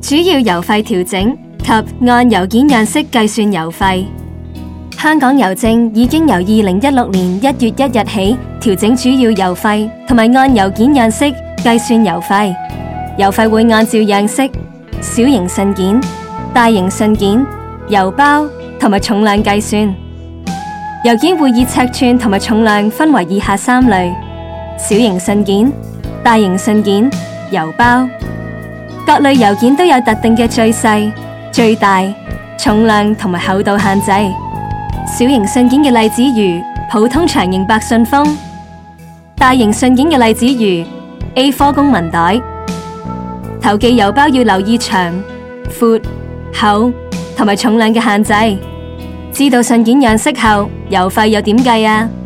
主要郵費調整及按郵件樣式計算郵費。香港郵政已經由2016年1月1日起調整主要郵費同埋按郵件樣式計算郵費。郵費會按照樣式、小型信件、大型信件、郵包同埋重量計算。郵件會以尺寸同埋重量分為以下3類：小型信件、大型信件、郵包。各類郵件都有特定嘅最細、最大、重量同埋厚度限制。小型信件嘅例子如普通長型白信封，大型信件嘅例子如 A4 公文袋。投寄郵包要留意長、闊、厚同埋重量嘅限制。知道信件樣式後，郵費又點計啊？